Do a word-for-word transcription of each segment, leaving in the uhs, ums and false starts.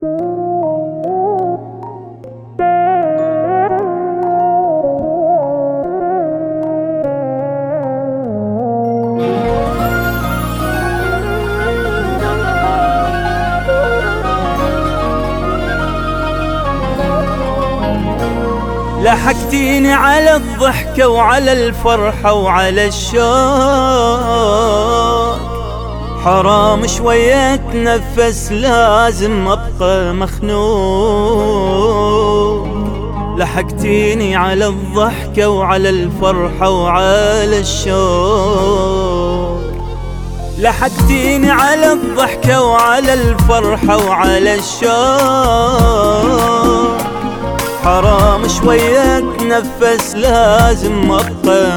لحقتيني على الضحكة وعلى الفرحة وعلى الشوق، حرام شوية اتنفس لازم ابقى مخنوق. لحقتيني على الضحكة وعلى الفرحة وعلى الشوق، لحقتيني على الضحكة وعلى الفرحة وعلى الشوق، حرام شوية اتنفس لازم ابقى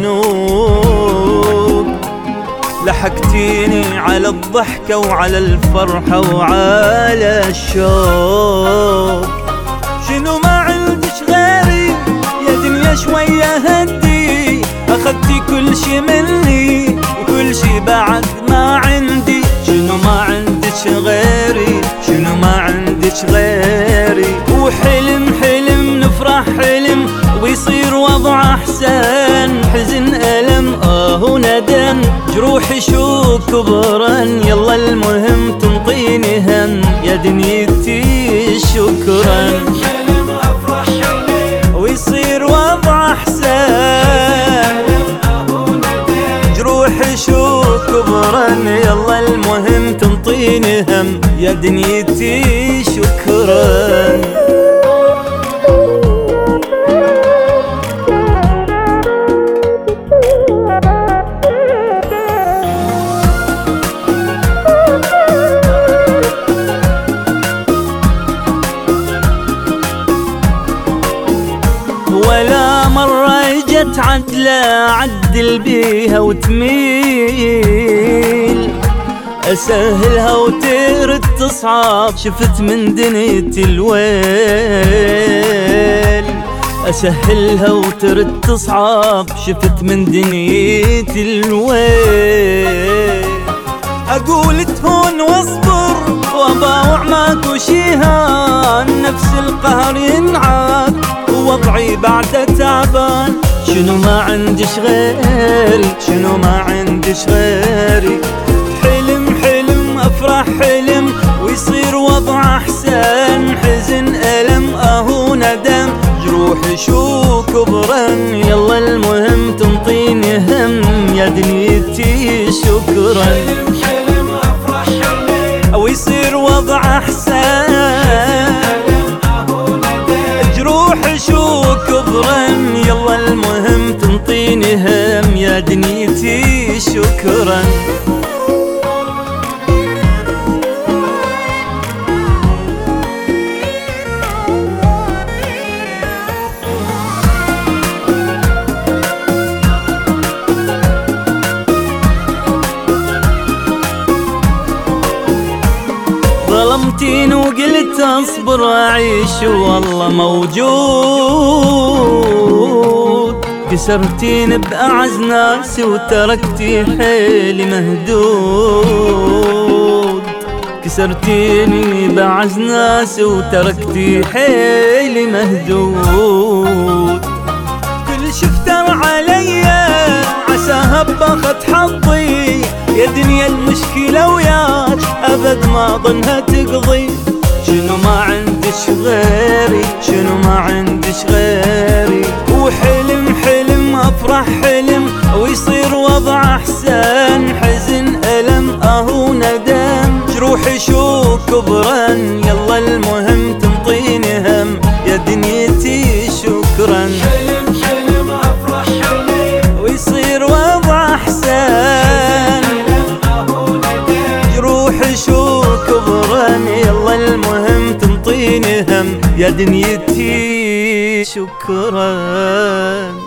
مخنوق. لحقتيني على الضحكة وعلى الفرحة وعلى الشوق، شنو ما عندش غيري يا دنيا شوية هدي، اخذتي كل شي مني وكل شي بعد ما عندي. شنو ما عندش غيري، شنو ما عندش غيري، وحلم حلم نفرح حلم ويصير وضع احسن، حزن ألم اه وندم جروحي شو كبرن، يلا المهم تنطيني هم يا دنيتي شكرا. حلم افرح حلم ويصير وضع احسن، جروحي شو كبرن، يلا المهم تنطيني هم يا دنيتي شكرا. ولا مرة اجت عدلة عدل بيها وتميل، اسهلها وترد تصعب شفت من دنيتي الويل. اسهلها وترد تصعب شفت من دنيتي الويل. اقول تهون واصبر واباوع ماكو شيهان، نفس القهر ينعاد ووضعي بعد تعبان. شنو ما عندش غيري، شنو ما عندش غيري، حلم حلم افرح حلم ويصير وضع احسن، حزن ألم اهو ندم جروحي شو كبرن، يلا المهم تنطيني هم يا دنيتي شكرا. حلم حلم افرح حلم ويصير وضع احسن، جروحي شو كبرن، يلا المهم تنطيني هم يا دنيتي شكرا. ظلمتين وقلت اصبر اعيش والله موجود، كسرتين باعز ناسي وتركتي حيلي مهدود. كسرتيني باعز ناسي وتركتي حيلي مهدود. كل شفتر عليا عساها باخد حظي، يا دنيا المشكلة وياك أبد ما ظنها تقضي. شنو ما عندش غيري، شنو ما عندش غيري، وحلم حلم أفرح حلم ويصير وضع أحسن، حزن ألم أهو ندم جروحي شو كبرن، يلا المهم تنطيني هم يا دنيتي شكرا. حلم حلم افرح حلم ويصير وضع أحسن، جروحي شو كبرن، يلا المهم تنطيني هم يا دنيتي شكرا.